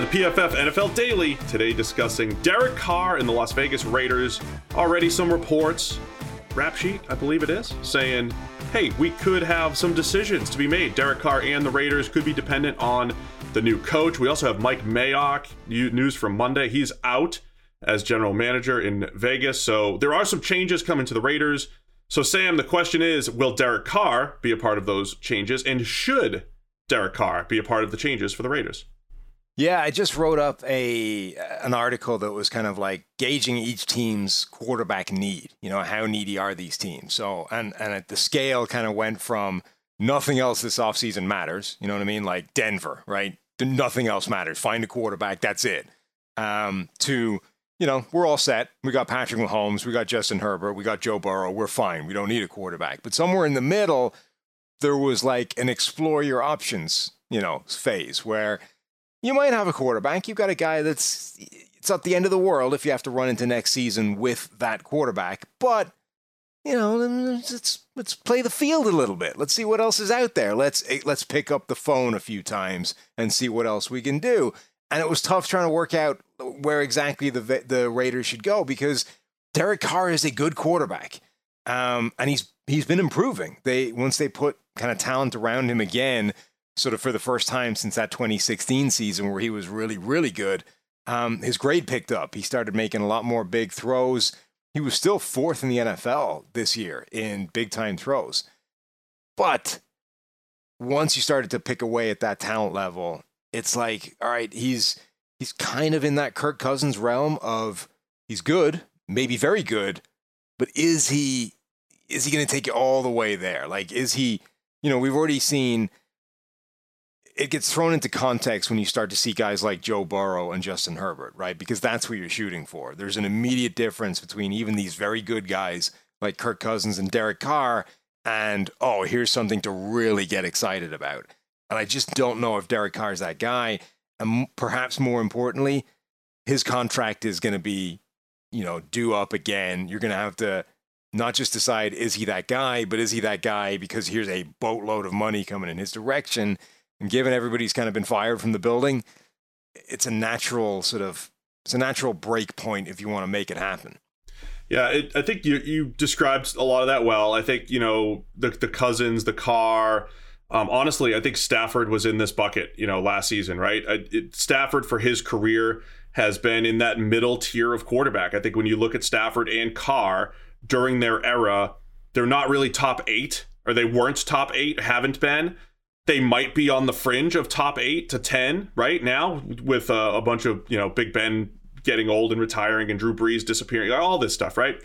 PFF NFL Daily, today discussing Derek Carr and the Las Vegas Raiders. Already some reports, rap sheet, I believe it is, saying, hey, we could have some decisions to be made. Derek Carr and the Raiders could be dependent on the new coach. We also have Mike Mayock, news from Monday. He's out as general manager in Vegas. So there are some changes coming to the Raiders. So Sam, the question is, will Derek Carr be a part of those changes? And should Derek Carr be a part of the changes for the Raiders? Yeah, I just wrote up an article that was kind of like gauging each team's quarterback need. You know, how needy are these teams? So, and at the scale kind of went from nothing else this offseason matters. You know what I mean? Like Denver, right? Nothing else matters. Find a quarterback. That's it. To, you know, we're all set. We got Patrick Mahomes. We got Justin Herbert. We got Joe Burrow. We're fine. We don't need a quarterback. But somewhere in the middle, there was like an explore your options, you know, phase where you might have a quarterback. You've got a guy it's not the end of the world if you have to run into next season with that quarterback. But, you know, let's play the field a little bit. Let's see what else is out there. Let's pick up the phone a few times and see what else we can do. And it was tough trying to work out where exactly the Raiders should go because Derek Carr is a good quarterback. And he's been improving. Once they put kind of talent around him again, sort of for the first time since that 2016 season where he was really, really good, his grade picked up. He started making a lot more big throws. He was still fourth in the NFL this year in big-time throws. But once you started to pick away at that talent level, it's like, all right, he's kind of in that Kirk Cousins realm of he's good, maybe very good, but is he going to take it all the way there? Like, is he, you know, we've already seen it gets thrown into context when you start to see guys like Joe Burrow and Justin Herbert, right? Because that's what you're shooting for. There's an immediate difference between even these very good guys like Kirk Cousins and Derek Carr and, oh, here's something to really get excited about. And I just don't know if Derek Carr is that guy. And perhaps more importantly, his contract is going to be, you know, due up again. You're going to have to not just decide, is he that guy, but is he that guy because here's a boatload of money coming in his direction. And given everybody's kind of been fired from the building, it's a natural break point if you want to make it happen. Yeah, I think you described a lot of that well. I think, you know, the Cousins, the Carr. Honestly, I think Stafford was in this bucket, you know, last season, right? Stafford for his career has been in that middle tier of quarterback. I think when you look at Stafford and Carr during their era, they're not really top 8, or they weren't top 8, haven't been. They might be on the fringe of top 8 to 10 right now with a bunch of, you know, Big Ben getting old and retiring and Drew Brees disappearing, all this stuff, right?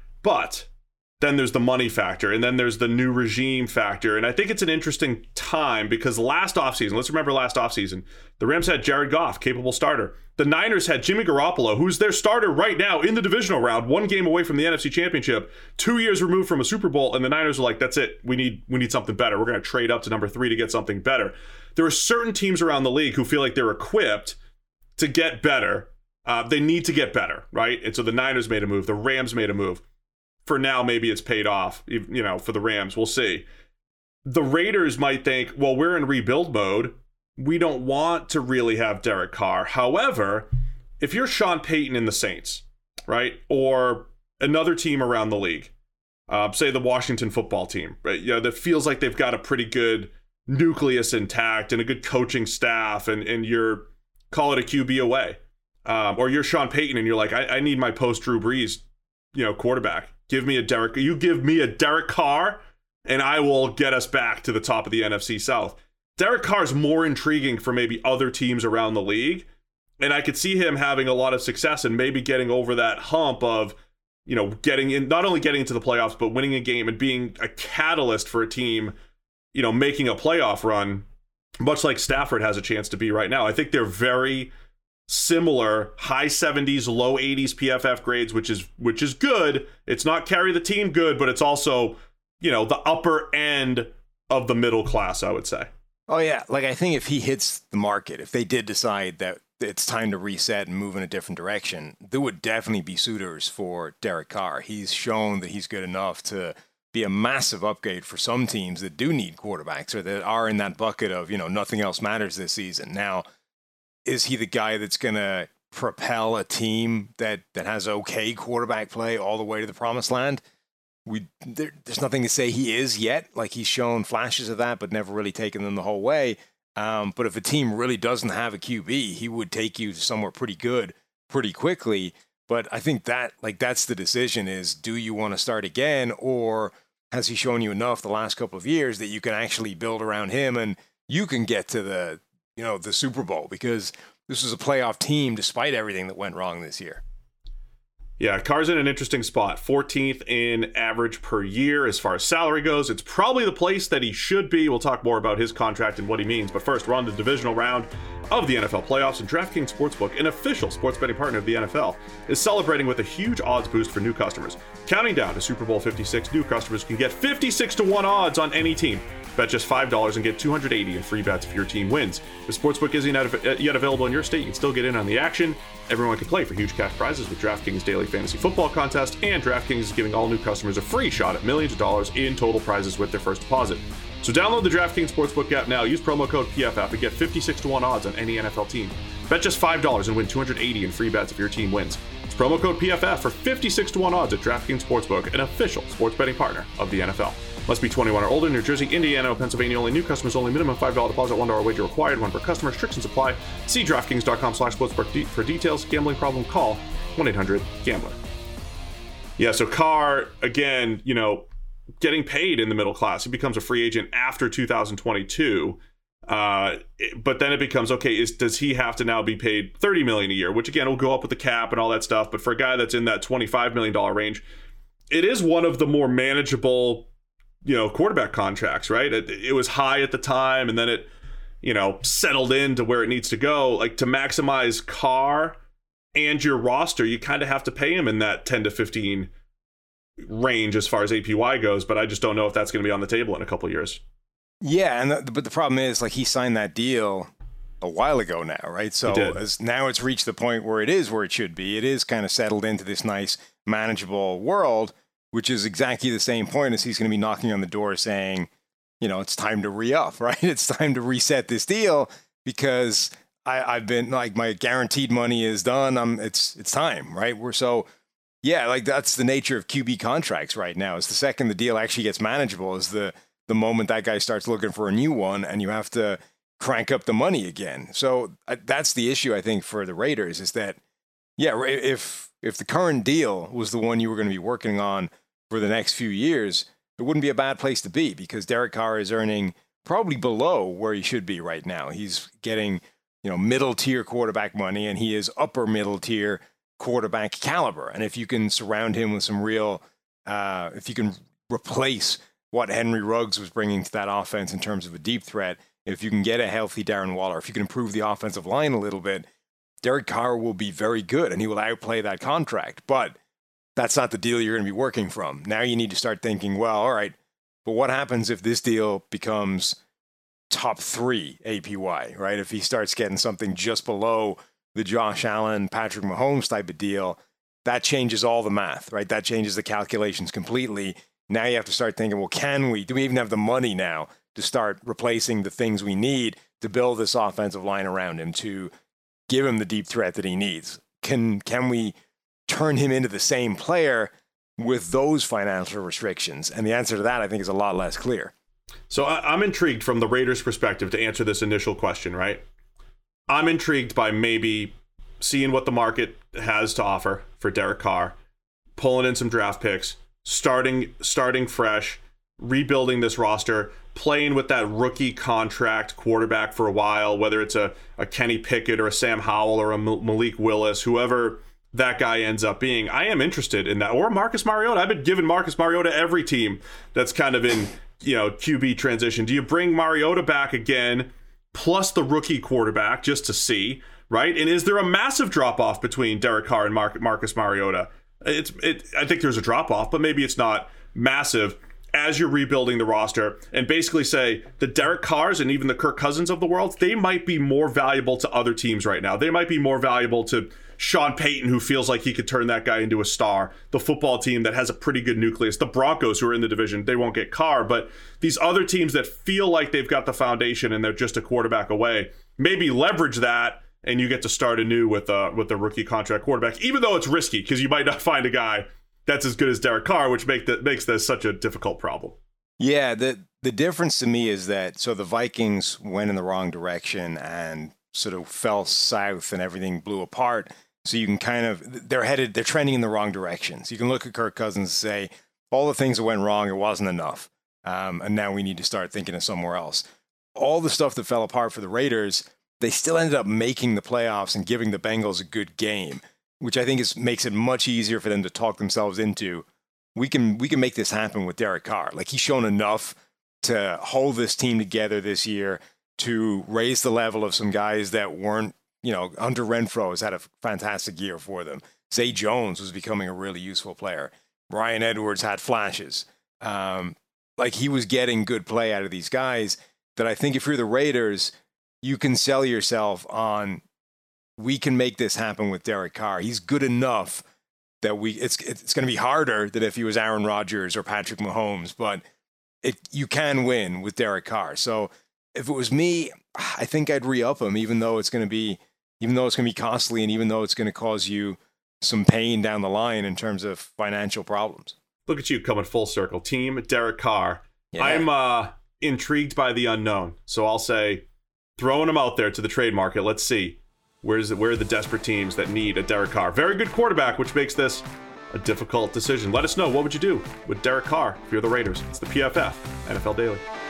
But then there's the money factor, and then there's the new regime factor. And I think it's an interesting time because last offseason, let's remember last offseason, the Rams had Jared Goff, capable starter. The Niners had Jimmy Garoppolo, who's their starter right now in the divisional round, 1 game away from the NFC Championship, 2 years removed from a Super Bowl, and the Niners are like, that's it. We need something better. We're going to trade up to number 3 to get something better. There are certain teams around the league who feel like they're equipped to get better. They need to get better, right? And so the Niners made a move. The Rams made a move. For now, maybe it's paid off, you know, for the Rams. We'll see. The Raiders might think, well, we're in rebuild mode. We don't want to really have Derek Carr. However, if you're Sean Payton and the Saints, right, or another team around the league, say the Washington football team, right, you know, that feels like they've got a pretty good nucleus intact and a good coaching staff, and you're, call it a QB away. Or you're Sean Payton and you're like, I need my post-Drew Brees, you know, quarterback. You give me a Derek Carr, and I will get us back to the top of the NFC South. Derek Carr is more intriguing for maybe other teams around the league, and I could see him having a lot of success and maybe getting over that hump of, you know, not only getting into the playoffs, but winning a game and being a catalyst for a team, you know, making a playoff run, much like Stafford has a chance to be right now. I think they're very similar, high 70s, low 80s PFF grades, which is good. It's not carry the team good, but it's also, you know, the upper end of the middle class, I would say. Oh yeah, like I think if he hits the market, if they did decide that it's time to reset and move in a different direction, there would definitely be suitors for Derek Carr. He's shown that he's good enough to be a massive upgrade for some teams that do need quarterbacks or that are in that bucket of, you know, nothing else matters this season. Now, is he the guy that's going to propel a team that has okay quarterback play all the way to the promised land? There's nothing to say he is yet. Like, he's shown flashes of that, but never really taken them the whole way. But if a team really doesn't have a QB, he would take you somewhere pretty good pretty quickly. But I think that's the decision is, do you want to start again, or has he shown you enough the last couple of years that you can actually build around him and you can get to the Super Bowl? Because this was a playoff team despite everything that went wrong this year. Yeah, Carr's in an interesting spot. 14th in average per year as far as salary goes. It's probably the place that he should be. We'll talk more about his contract and what he means. But first, we're on the divisional round of the NFL playoffs, and DraftKings Sportsbook, an official sports betting partner of the NFL, is celebrating with a huge odds boost for new customers. Counting down to Super Bowl 56, new customers can get 56-1 odds on any team. Bet just $5 and get $280 in free bets if your team wins. If Sportsbook isn't yet available in your state, you can still get in on the action. Everyone can play for huge cash prizes with DraftKings Daily Fantasy Football Contest, and DraftKings is giving all new customers a free shot at millions of dollars in total prizes with their first deposit. So download the DraftKings Sportsbook app now. Use promo code PFF and get 56-1 odds on any NFL team. Bet just $5 and win $280 in free bets if your team wins. It's promo code PFF for 56-1 odds at DraftKings Sportsbook, an official sports betting partner of the NFL. Must be 21 or older. New Jersey, Indiana, or Pennsylvania only. New customers only. Minimum $5 deposit, $1 wager required. One per customer. Restrictions apply. See DraftKings.com/sportsbook for details. Gambling problem? Call 1-800-GAMBLER. Yeah, so Carr, again, getting paid in the middle class. He becomes a free agent after 2022. But then it becomes, okay, does he have to now be paid $30 million a year? Which, again, will go up with the cap and all that stuff. But for a guy that's in that $25 million range, it is one of the more manageable quarterback contracts, right? It was high at the time, and then it, settled into where it needs to go. Like, to maximize Carr and your roster, you kind of have to pay him in that 10 to 15 range as far as APY goes, but I just don't know if that's going to be on the table in a couple of years. Yeah, but the problem is, like, he signed that deal a while ago now, right? So now it's reached the point where it is where it should be. It is kind of settled into this nice, manageable world, which is exactly the same point as he's going to be knocking on the door saying, it's time to re-up, right? It's time to reset this deal because I've been, like, my guaranteed money is done. It's time, right? That's the nature of QB contracts right now. Is the second the deal actually gets manageable is the moment that guy starts looking for a new one, and you have to crank up the money again. So that's the issue, I think, for the Raiders is that, if the current deal was the one you were going to be working on for the next few years, it wouldn't be a bad place to be because Derek Carr is earning probably below where he should be right now. He's getting, middle tier quarterback money, and he is upper middle tier quarterback caliber. And if you can surround him with some real, if you can replace what Henry Ruggs was bringing to that offense in terms of a deep threat, if you can get a healthy Darren Waller, if you can improve the offensive line a little bit, Derek Carr will be very good and he will outplay that contract. But that's not the deal you're going to be working from. Now you need to start thinking, well, all right, but what happens if this deal becomes top 3 APY, right? If he starts getting something just below the Josh Allen, Patrick Mahomes type of deal, that changes all the math, right? That changes the calculations completely. Now you have to start thinking, well, do we even have the money now to start replacing the things we need to build this offensive line around him, to give him the deep threat that he needs? Can we turn him into the same player with those financial restrictions? And the answer to that, I think, is a lot less clear. So I'm intrigued from the Raiders' perspective to answer this initial question, right? I'm intrigued by maybe seeing what the market has to offer for Derek Carr, pulling in some draft picks, starting fresh, rebuilding this roster, playing with that rookie contract quarterback for a while, whether it's a Kenny Pickett or a Sam Howell or a Malik Willis, whoever that guy ends up being. I am interested in that. Or Marcus Mariota. I've been giving Marcus Mariota every team that's kind of in, QB transition. Do you bring Mariota back again, plus the rookie quarterback, just to see, right? And is there a massive drop-off between Derek Carr and Marcus Mariota? I think there's a drop-off, but maybe it's not massive as you're rebuilding the roster, and basically say the Derek Carrs and even the Kirk Cousins of the world, they might be more valuable to other teams right now. They might be more valuable to Sean Payton, who feels like he could turn that guy into a star, the football team that has a pretty good nucleus, the Broncos, who are in the division, they won't get Carr, but these other teams that feel like they've got the foundation and they're just a quarterback away, maybe leverage that and you get to start anew with a rookie contract quarterback, even though it's risky because you might not find a guy that's as good as Derek Carr, which makes this such a difficult problem. Yeah, the difference to me is that so the Vikings went in the wrong direction and sort of fell south and everything blew apart. So you can kind of they're trending in the wrong direction. So you can look at Kirk Cousins and say all the things that went wrong, it wasn't enough, and now we need to start thinking of somewhere else. All the stuff that fell apart for the Raiders, they still ended up making the playoffs and giving the Bengals a good game, which I think makes it much easier for them to talk themselves into. We can make this happen with Derek Carr. Like, he's shown enough to hold this team together this year, to raise the level of some guys that weren't, Hunter Renfrow has had a fantastic year for them. Zay Jones was becoming a really useful player. Ryan Edwards had flashes. He was getting good play out of these guys that I think if you're the Raiders, you can sell yourself on, we can make this happen with Derek Carr. He's good enough that it's going to be harder than if he was Aaron Rodgers or Patrick Mahomes, but you can win with Derek Carr. So if it was me, I think I'd re-up him, even though it's going to be costly, and even though it's going to cause you some pain down the line in terms of financial problems. Look at you coming full circle. Team Derek Carr. Yeah. I'm intrigued by the unknown, so I'll say throwing him out there to the trade market. Let's see where are the desperate teams that need a Derek Carr. Very good quarterback, which makes this a difficult decision. Let us know, what would you do with Derek Carr if you're the Raiders? It's the PFF NFL Daily.